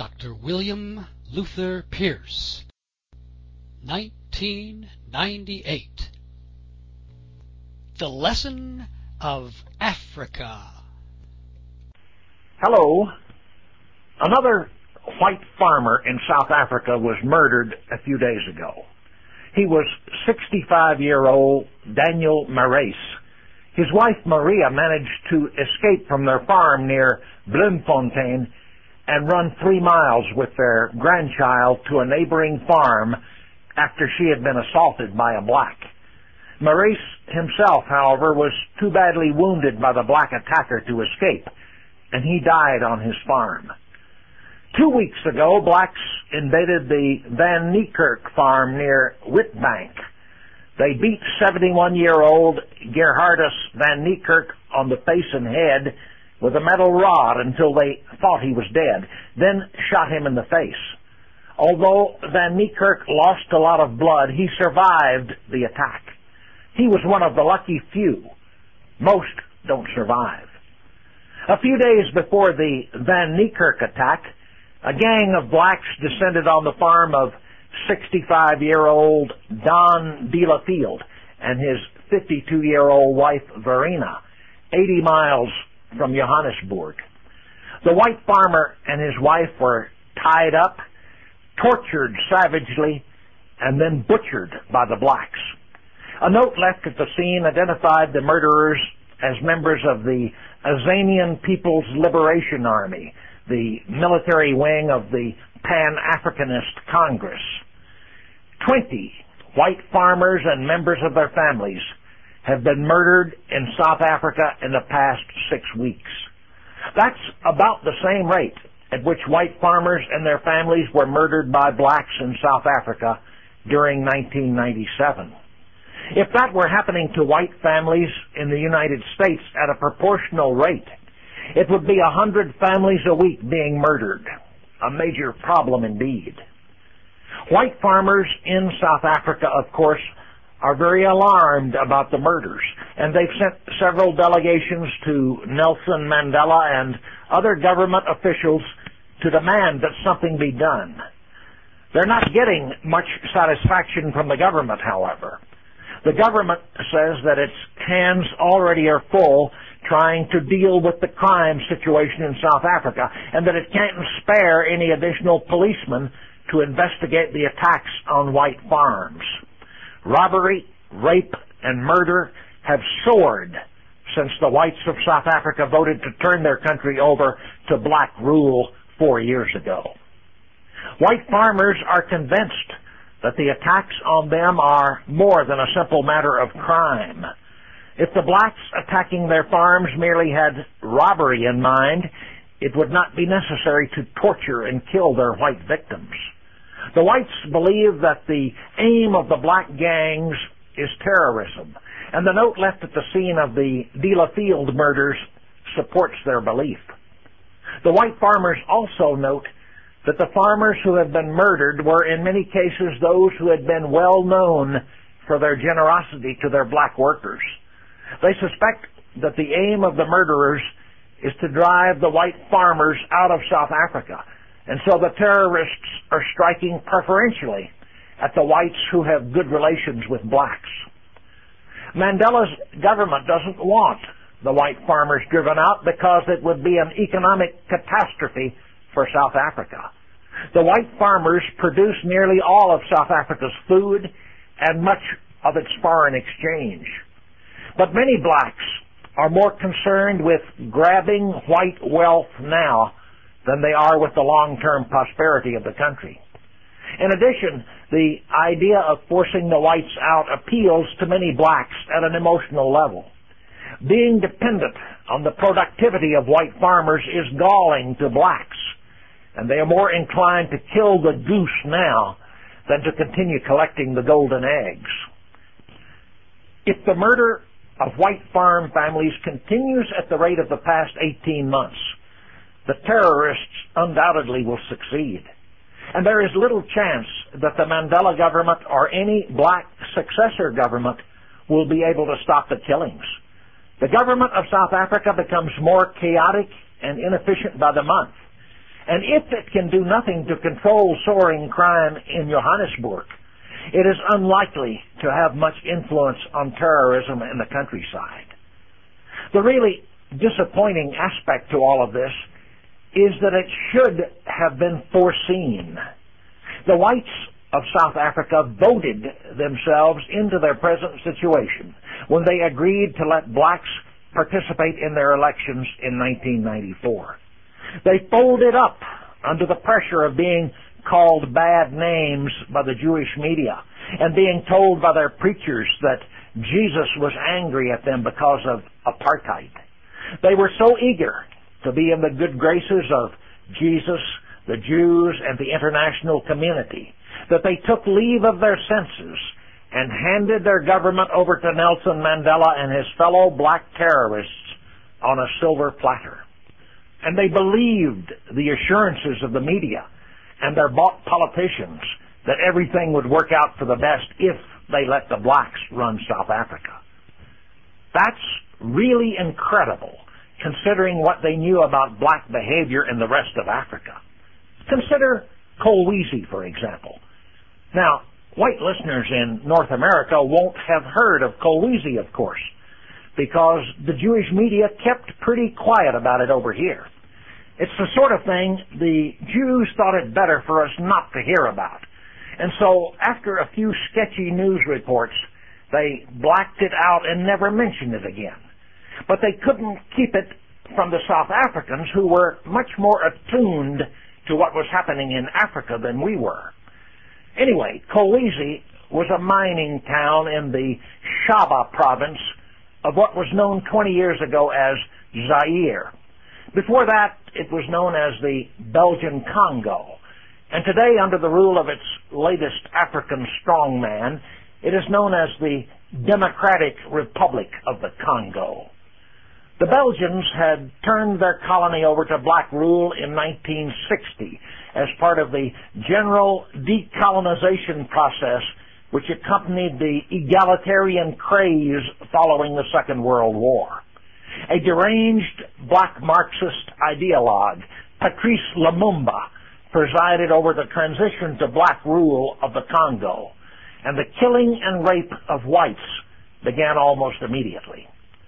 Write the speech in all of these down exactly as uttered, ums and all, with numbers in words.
Doctor William Luther Pierce, nineteen ninety-eight. The Lesson of Africa. Hello. Another white farmer in South Africa was murdered a few days ago. He was sixty-five-year-old Daniel Marais. His wife Maria managed to escape from their farm near Bloemfontein and run three miles with their grandchild to a neighboring farm after she had been assaulted by a black. Marais himself, however, was too badly wounded by the black attacker to escape, and he died on his farm. Two weeks ago, blacks invaded the Van Niekerk farm near Witbank. They beat seventy-one-year-old Gerhardus Van Niekerk on the face and head with a metal rod until they thought he was dead, then shot him in the face. Although Van Niekerk lost a lot of blood, he survived the attack. He was one of the lucky few. Most don't survive. A few days before the Van Niekerk attack, a gang of blacks descended on the farm of sixty-five-year-old Don Delafield and his fifty-two-year-old wife Verena, eighty miles from Johannesburg. The white farmer and his wife were tied up, tortured savagely, and then butchered by the blacks. A note left at the scene identified the murderers as members of the Azanian People's Liberation Army, the military wing of the Pan-Africanist Congress. Twenty white farmers and members of their families have been murdered in South Africa in the past six weeks. That's about the same rate at which white farmers and their families were murdered by blacks in South Africa during nineteen ninety-seven. If that were happening to white families in the United States at a proportional rate, it would be a hundred families a week being murdered. A major problem indeed. White farmers in South Africa, of course, are very alarmed about the murders, and they've sent several delegations to Nelson Mandela and other government officials to demand that something be done. They're not getting much satisfaction from the government, however. The government says that its hands already are full trying to deal with the crime situation in South Africa, and that it can't spare any additional policemen to investigate the attacks on white farms. Robbery, rape, and murder have soared since the whites of South Africa voted to turn their country over to black rule four years ago. White farmers are convinced that the attacks on them are more than a simple matter of crime. If the blacks attacking their farms merely had robbery in mind, it would not be necessary to torture and kill their white victims. The whites believe that the aim of the black gangs is terrorism, and the note left at the scene of the Delafield murders supports their belief. The white farmers also note that the farmers who have been murdered were in many cases those who had been well known for their generosity to their black workers. They suspect that the aim of the murderers is to drive the white farmers out of South Africa, and so the terrorists are striking preferentially at the whites who have good relations with blacks. Mandela's government doesn't want the white farmers driven out because it would be an economic catastrophe for South Africa. The white farmers produce nearly all of South Africa's food and much of its foreign exchange. But many blacks are more concerned with grabbing white wealth now than they are with the long-term prosperity of the country. In addition, the idea of forcing the whites out appeals to many blacks at an emotional level. Being dependent on the productivity of white farmers is galling to blacks, and they are more inclined to kill the goose now than to continue collecting the golden eggs. If the murder of white farm families continues at the rate of the past eighteen months, the terrorists undoubtedly will succeed. And there is little chance that the Mandela government or any black successor government will be able to stop the killings. The government of South Africa becomes more chaotic and inefficient by the month, And if it can do nothing to control soaring crime in Johannesburg, it is unlikely to have much influence on terrorism in the countryside. The really disappointing aspect to all of this is that it should have been foreseen. The whites of South Africa voted themselves into their present situation when they agreed to let blacks participate in their elections in nineteen ninety-four. They folded up under the pressure of being called bad names by the Jewish media and being told by their preachers that Jesus was angry at them because of apartheid. They were so eager to be in the good graces of Jesus, the Jews, and the international community that they took leave of their senses and handed their government over to Nelson Mandela and his fellow black terrorists on a silver platter. And they believed the assurances of the media and their bought politicians that everything would work out for the best if they let the blacks run South Africa. That's really incredible, considering what they knew about black behavior in the rest of Africa. Consider Kolwezi, for example. Now, white listeners in North America won't have heard of Kolwezi, of course, because the Jewish media kept pretty quiet about it over here. It's the sort of thing the Jews thought it better for us not to hear about. And so, after a few sketchy news reports, they blacked it out and never mentioned it again. But they couldn't keep it from the South Africans, who were much more attuned to what was happening in Africa than we were. Anyway, Kolwezi was a mining town in the Shaba province of what was known twenty years ago as Zaire. Before that, it was known as the Belgian Congo. And today, under the rule of its latest African strongman, it is known as the Democratic Republic of the Congo. The Belgians had turned their colony over to black rule in nineteen sixty as part of the general decolonization process which accompanied the egalitarian craze following the Second World War. A deranged black Marxist ideologue, Patrice Lumumba, presided over the transition to black rule of the Congo, and the killing and rape of whites began almost immediately.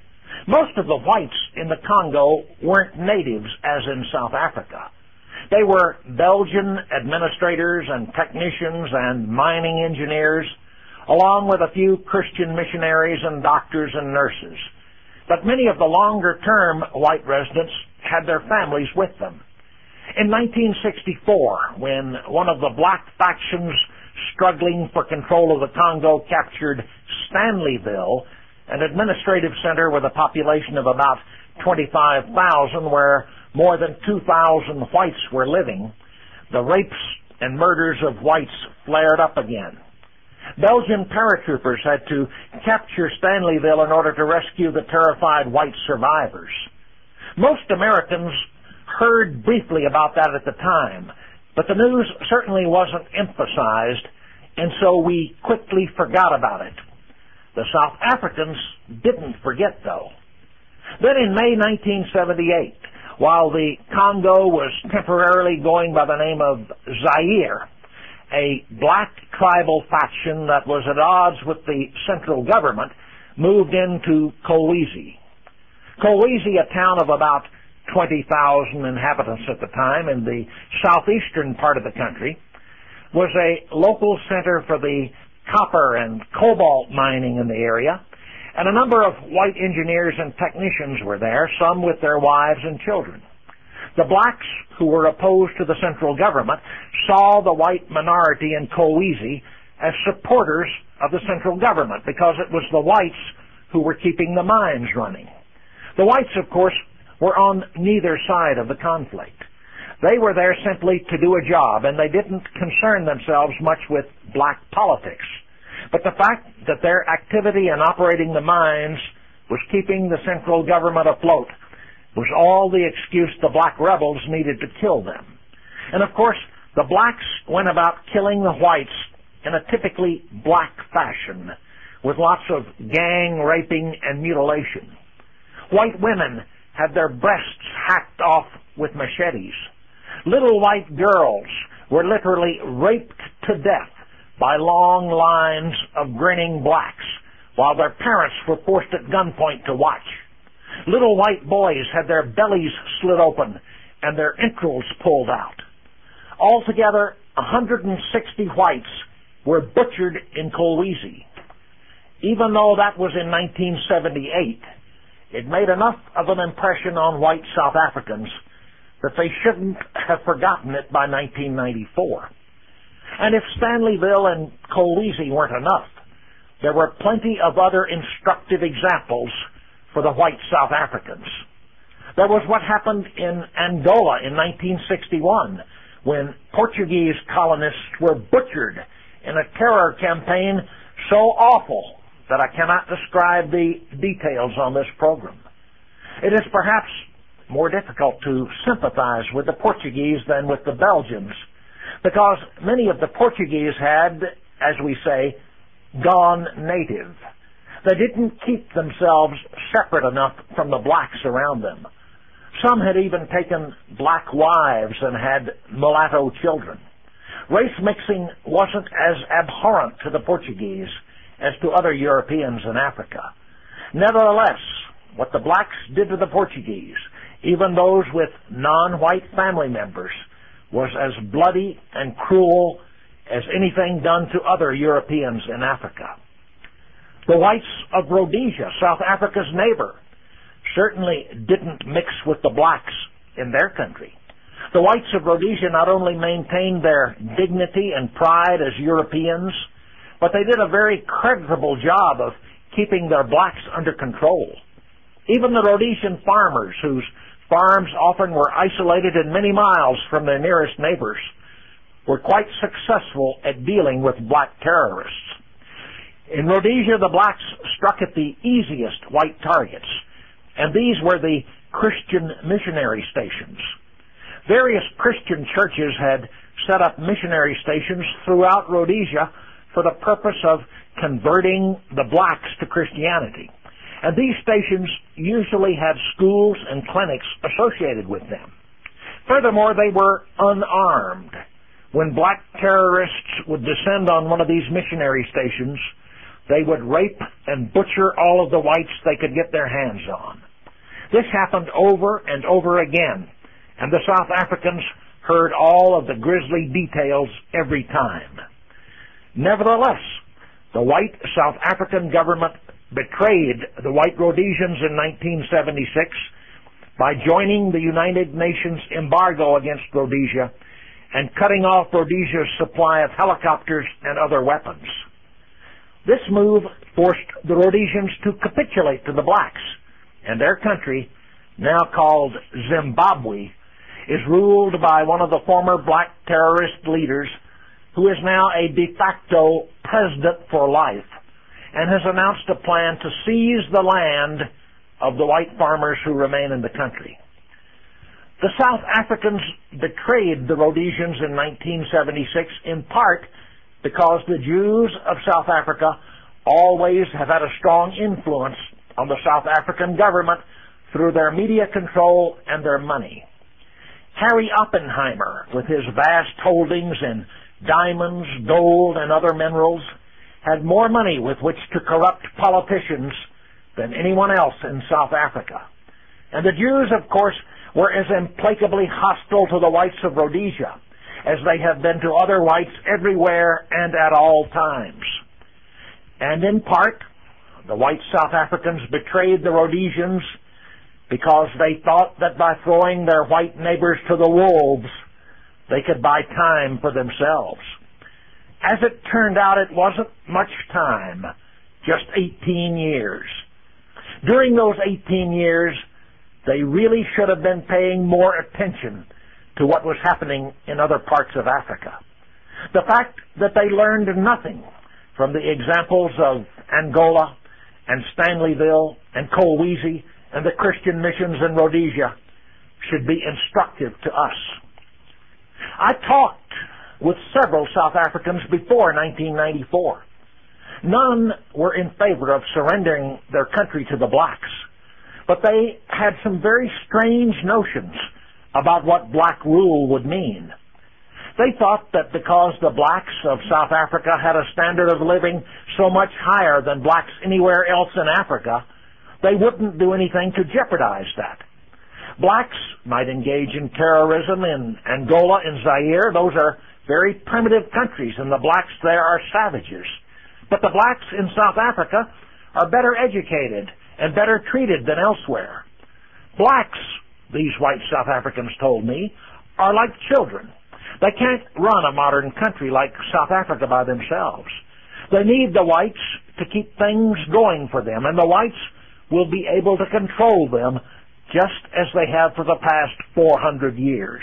Most of the whites in the Congo weren't natives, as in South Africa. They were Belgian administrators and technicians and mining engineers, along with a few Christian missionaries and doctors and nurses. But many of the longer-term white residents had their families with them. In nineteen sixty-four, when one of the black factions struggling for control of the Congo captured Stanleyville, an administrative center with a population of about twenty-five thousand, where more than two thousand whites were living, the rapes and murders of whites flared up again. Belgian paratroopers had to capture Stanleyville in order to rescue the terrified white survivors. Most Americans heard briefly about that at the time, but the news certainly wasn't emphasized, and so we quickly forgot about it. The South Africans didn't forget, though. Then in May nineteen seventy-eight, while the Congo was temporarily going by the name of Zaire, a black tribal faction that was at odds with the central government moved into Kolwezi. Kolwezi, a town of about twenty thousand inhabitants at the time in the southeastern part of the country, was a local center for the copper and cobalt mining in the area, and a number of white engineers and technicians were there, some with their wives and children. The blacks who were opposed to the central government saw the white minority in Kolwezi as supporters of the central government because it was the whites who were keeping the mines running. The whites, of course, were on neither side of the conflict. They were there simply to do a job, and they didn't concern themselves much with black politics. But the fact that their activity in operating the mines was keeping the central government afloat was all the excuse the black rebels needed to kill them. And of course, the blacks went about killing the whites in a typically black fashion, with lots of gang raping and mutilation. White women had their breasts hacked off with machetes. Little white girls were literally raped to death by long lines of grinning blacks, while their parents were forced at gunpoint to watch. Little white boys had their bellies slit open and their entrails pulled out. Altogether, one hundred sixty whites were butchered in Kolwezi. Even though that was in nineteen seventy-eight, it made enough of an impression on white South Africans that they shouldn't have forgotten it by nineteen ninety-four. And if Stanleyville and Kolwezi weren't enough, there were plenty of other instructive examples for the white South Africans. There was what happened in Angola in nineteen sixty-one, when Portuguese colonists were butchered in a terror campaign so awful that I cannot describe the details on this program. It is perhaps more difficult to sympathize with the Portuguese than with the Belgians, because many of the Portuguese had, as we say, gone native. They didn't keep themselves separate enough from the blacks around them. Some had even taken black wives and had mulatto children. Race mixing wasn't as abhorrent to the Portuguese as to other Europeans in Africa. Nevertheless, what the blacks did to the Portuguese, even those with non-white family members, was as bloody and cruel as anything done to other Europeans in Africa. The whites of Rhodesia, South Africa's neighbor, certainly didn't mix with the blacks in their country. The whites of Rhodesia not only maintained their dignity and pride as Europeans, but they did a very creditable job of keeping their blacks under control. Even the Rhodesian farmers, whose farms often were isolated in many miles from their nearest neighbors, were quite successful at dealing with black terrorists. In Rhodesia, the blacks struck at the easiest white targets, and these were the Christian missionary stations. Various Christian churches had set up missionary stations throughout Rhodesia for the purpose of converting the blacks to Christianity. And these stations usually had schools and clinics associated with them. Furthermore, they were unarmed. When black terrorists would descend on one of these missionary stations, they would rape and butcher all of the whites they could get their hands on. This happened over and over again, and the South Africans heard all of the grisly details every time. Nevertheless, the white South African government betrayed the white Rhodesians in nineteen seventy-six by joining the United Nations embargo against Rhodesia and cutting off Rhodesia's supply of helicopters and other weapons. This move forced the Rhodesians to capitulate to the blacks, and their country, now called Zimbabwe, is ruled by one of the former black terrorist leaders who is now a de facto president for life and has announced a plan to seize the land of the white farmers who remain in the country. The South Africans betrayed the Rhodesians in nineteen seventy-six in part because the Jews of South Africa always have had a strong influence on the South African government through their media control and their money. Harry Oppenheimer, with his vast holdings in diamonds, gold, and other minerals, had more money with which to corrupt politicians than anyone else in South Africa. And the Jews, of course, were as implacably hostile to the whites of Rhodesia as they have been to other whites everywhere and at all times. And in part, the white South Africans betrayed the Rhodesians because they thought that by throwing their white neighbors to the wolves, they could buy time for themselves. As it turned out, it wasn't much time, just eighteen years. During those eighteen years, they really should have been paying more attention to what was happening in other parts of Africa. The fact that they learned nothing from the examples of Angola and Stanleyville and Kolwezi and the Christian missions in Rhodesia should be instructive to us. I talked with several South Africans before nineteen ninety-four. None were in favor of surrendering their country to the blacks, but they had some very strange notions about what black rule would mean. They thought that because the blacks of South Africa had a standard of living so much higher than blacks anywhere else in Africa, they wouldn't do anything to jeopardize that. Blacks might engage in terrorism in Angola and Zaire. Those are very primitive countries, and the blacks there are savages. But the blacks in South Africa are better educated and better treated than elsewhere. Blacks, these white South Africans told me, are like children. They can't run a modern country like South Africa by themselves. They need the whites to keep things going for them, and the whites will be able to control them just as they have for the past four hundred years.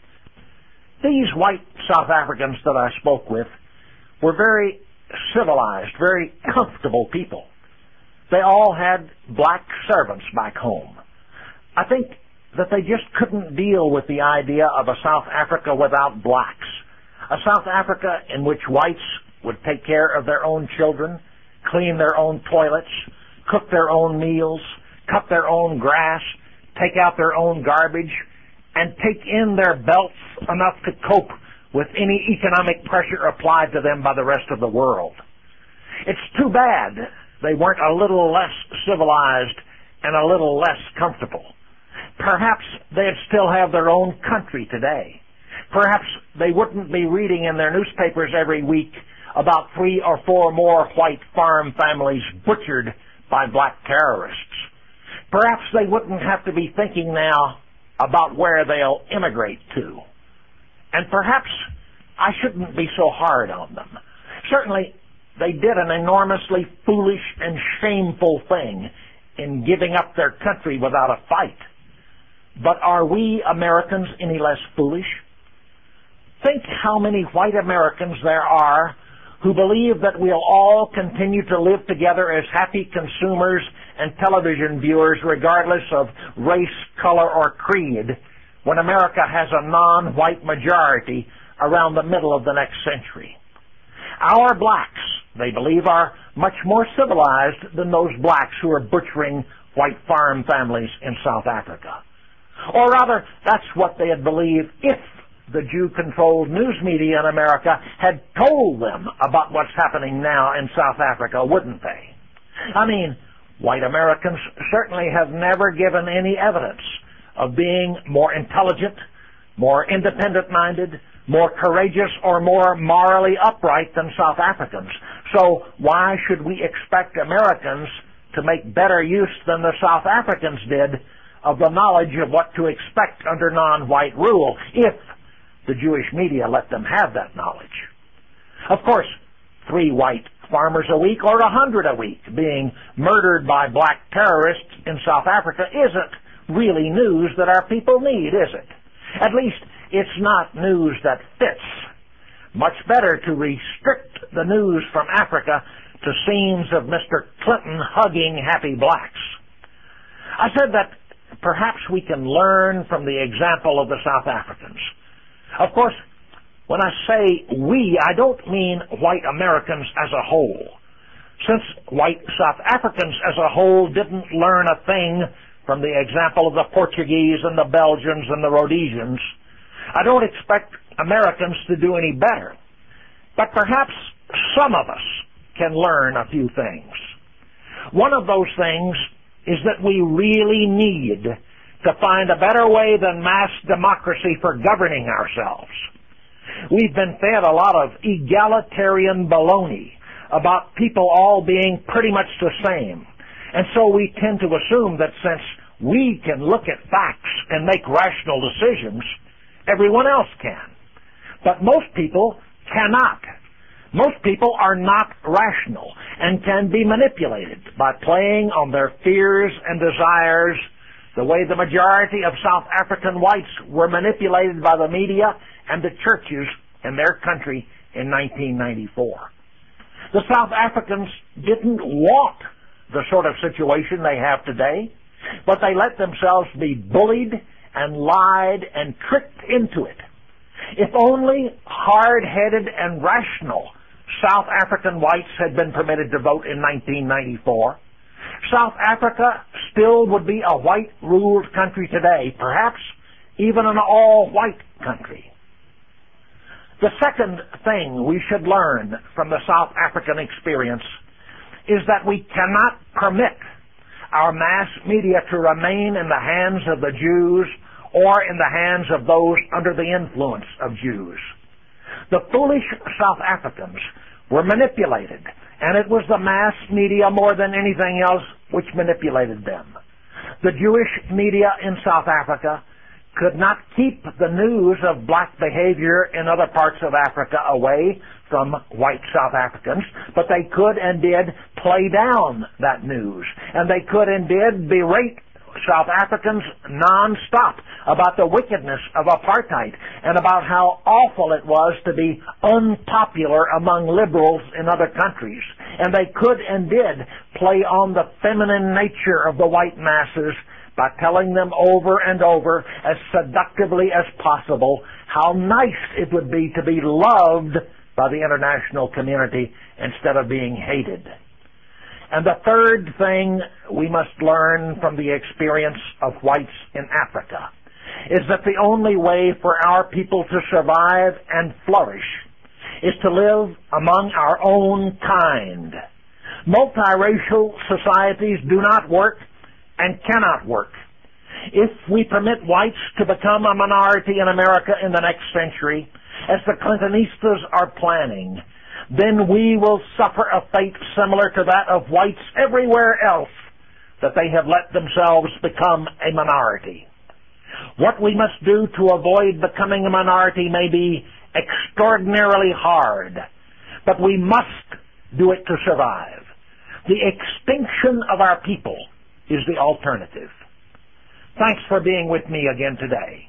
These white South Africans that I spoke with were very civilized, very comfortable people. They all had black servants back home. I think that they just couldn't deal with the idea of a South Africa without blacks. A South Africa in which whites would take care of their own children, clean their own toilets, cook their own meals, cut their own grass, take out their own garbage, and take in their belts enough to cope with any economic pressure applied to them by the rest of the world. It's too bad they weren't a little less civilized and a little less comfortable. Perhaps they'd still have their own country today. Perhaps they wouldn't be reading in their newspapers every week about three or four more white farm families butchered by black terrorists. Perhaps they wouldn't have to be thinking now about where they'll immigrate to. And perhaps I shouldn't be so hard on them. Certainly, they did an enormously foolish and shameful thing in giving up their country without a fight. But are we Americans any less foolish? Think how many white Americans there are who believe that we'll all continue to live together as happy consumers and television viewers regardless of race, color, or creed when America has a non-white majority around the middle of the next century. Our blacks, they believe, are much more civilized than those blacks who are butchering white farm families in South Africa. Or rather, that's what they'd believe if the Jew-controlled news media in America had told them about what's happening now in South Africa, wouldn't they? I mean, white Americans certainly have never given any evidence of being more intelligent, more independent-minded, more courageous, or more morally upright than South Africans. So why should we expect Americans to make better use than the South Africans did of the knowledge of what to expect under non-white rule, if the Jewish media let them have that knowledge? Of course, three white farmers a week or a hundred a week being murdered by black terrorists in South Africa isn't really news that our people need, is it? At least it's not news that fits. Much better to restrict the news from Africa to scenes of Mister Clinton hugging happy blacks. I said that perhaps we can learn from the example of the South Africans. Of course, when I say we, I don't mean white Americans as a whole. Since white South Africans as a whole didn't learn a thing from the example of the Portuguese and the Belgians and the Rhodesians, I don't expect Americans to do any better. But perhaps some of us can learn a few things. One of those things is that we really need to find a better way than mass democracy for governing ourselves. We've been fed a lot of egalitarian baloney about people all being pretty much the same. And so we tend to assume that since we can look at facts and make rational decisions, everyone else can. But most people cannot. Most people are not rational and can be manipulated by playing on their fears and desires the way the majority of South African whites were manipulated by the media and the churches in their country in nineteen ninety-four. The South Africans didn't want the sort of situation they have today, but they let themselves be bullied and lied and tricked into it. If only hard-headed and rational South African whites had been permitted to vote in nineteen ninety-four, South Africa still would be a white-ruled country today, perhaps even an all-white country. The second thing we should learn from the South African experience is that we cannot permit our mass media to remain in the hands of the Jews or in the hands of those under the influence of Jews. The foolish South Africans were manipulated, and it was the mass media more than anything else which manipulated them. The Jewish media in South Africa could not keep the news of black behavior in other parts of Africa away from white South Africans, but they could and did play down that news, and they could and did berate South Africans non-stop about the wickedness of apartheid and about how awful it was to be unpopular among liberals in other countries. And they could and did play on the feminine nature of the white masses by telling them over and over as seductively as possible how nice it would be to be loved by the international community instead of being hated. And the third thing we must learn from the experience of whites in Africa is that the only way for our people to survive and flourish is to live among our own kind. Multiracial societies do not work and cannot work. If we permit whites to become a minority in America in the next century, as the Clintonistas are planning, then we will suffer a fate similar to that of whites everywhere else that they have let themselves become a minority. What we must do to avoid becoming a minority may be extraordinarily hard, but we must do it to survive. The extinction of our people is the alternative. Thanks for being with me again today.